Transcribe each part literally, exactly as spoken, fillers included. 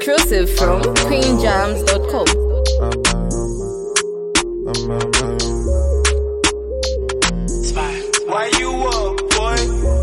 Exclusive from queen jams dot com. Why you up, boy?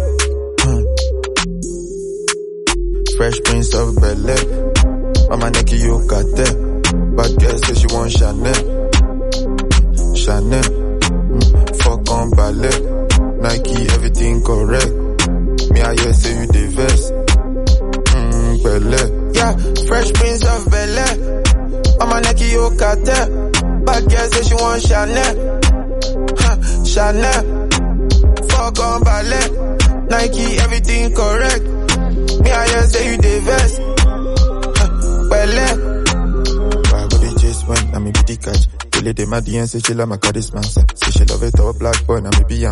Fresh Prince of Bel-Air. On my neck, you got that. Bad girl say she want Chanel. Chanel. Mm. Fuck on ballet. Nike, everything correct. Me, I hear say you the vest. Mm, Bel-Air. Yeah, Fresh Prince of Bel-Air. On my neck, you got that. Bad girl say she want Chanel. Huh, Chanel. Fuck on ballet. Nike, everything correct. Me, I hear say you the vest. Belle. Why go they chase when I'm a bitty catch? They let them at the end say she love my charisma. Say she love it all black boy, I'm a B M.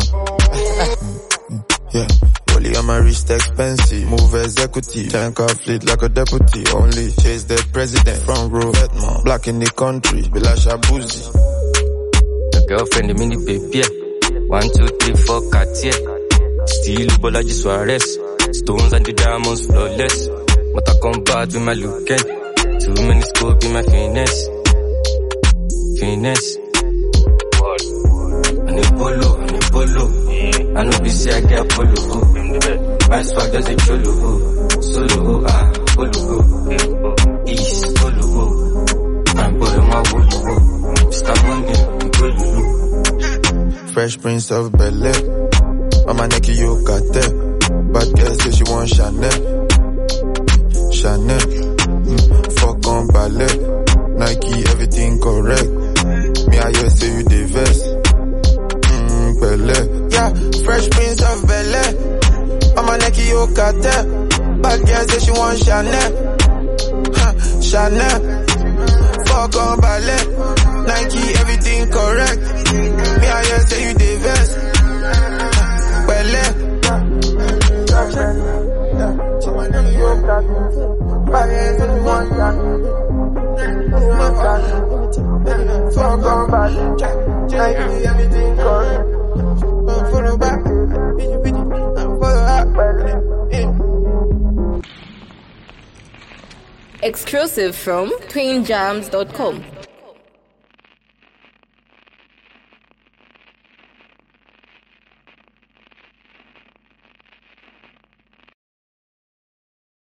Yeah. Only on my wrist expensive. Move executive. Tank car fleet like a deputy. Only chase the president. Front row. Vetman. Black in the country. Bilasha Boozy. The girlfriend, the mini baby. One, two, three, four, Cartier. Still, Bolaji Suarez. Stones and the diamonds flawless. But I come back with my look at. Too many scope in my finesse. Finesse. I need polo, I need polo. I know this year I get polo. My swag does a cholo. Solo, ah, polo. East, polo. I'm pulling my wolo. Stop money, polo. Fresh Prince of Bel-Air. On my neck, you got that. Bad girl say she want Chanel. Chanel. Mm. Fuck on ballet. Nike, everything correct. Me, I hear say you the vest. Mm, Bel-Air. Yeah, Fresh Prince of Bel-Air. On my neck, you got that. Bad girl say she want Chanel. Huh, Chanel. Fuck on ballet. Nike, everything correct. Me, I hear say you the vest. Bel-Air. Exclusive from queen jams dot com.